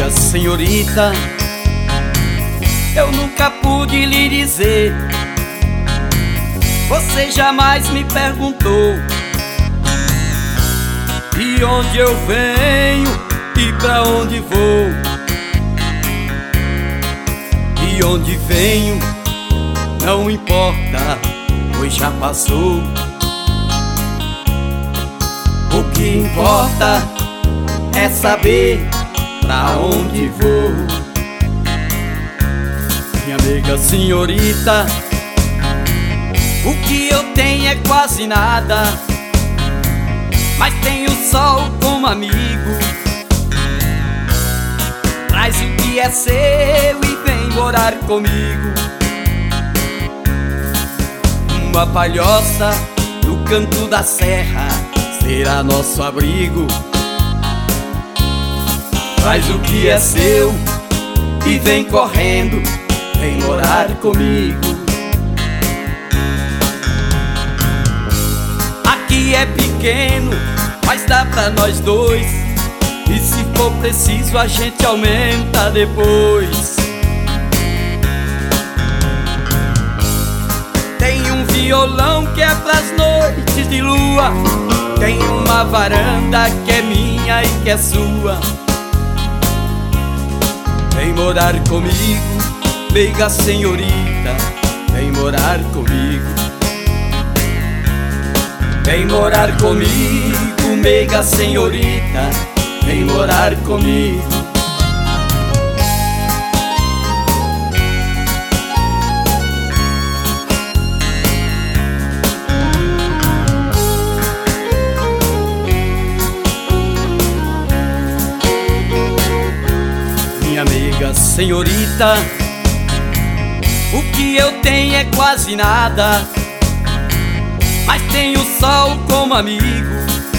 amiga senhorita, eu nunca pude lhe dizer. Você jamais me perguntou de onde eu venho e pra onde vou. De onde venho não importa, pois já passou. O que importa é saber pra onde vou. Minha amiga senhorita, o que eu tenho é quase nada, mas tenho o sol como amigo. Traz o que é seu e vem morar comigo. Uma palhoça no canto da serra será nosso abrigo. Traz o que é seu e vem correndo, vem morar comigo. Aqui é pequeno, mas dá pra nós dois, e se for preciso a gente aumenta depois. Tem um violão que é pras noites de lua, tem uma varanda que é minha e que é sua. Vem morar comigo, meiga senhorita, vem morar comigo. Vem morar comigo, meiga senhorita, vem morar comigo. Minha amiga senhorita, o que eu tenho é quase nada, mas tenho o sol como amigo.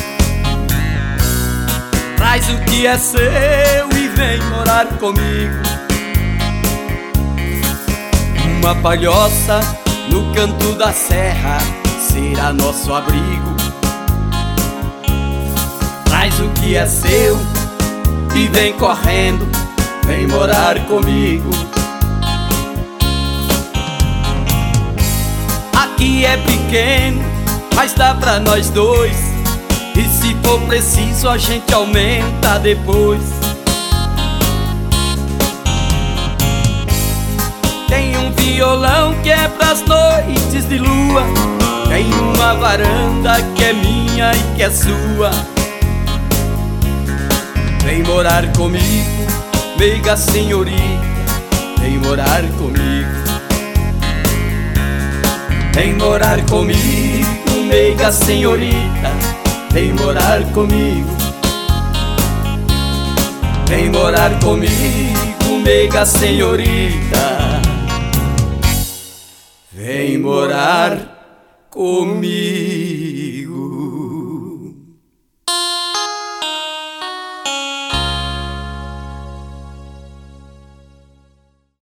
Traz o que é seu e vem morar comigo. Uma palhoça no canto da serra será nosso abrigo. Traz o que é seu e vem correndo, vem morar comigo. Aqui é pequeno, mas dá pra nós dois, e se for preciso a gente aumenta depois. Tem um violão que é pras noites de lua, tem uma varanda que é minha e que é sua. Vem morar comigo, meiga senhorita, vem morar comigo. Vem morar comigo, meiga senhorita, vem morar comigo. Vem morar comigo, meiga senhorita, vem morar comigo.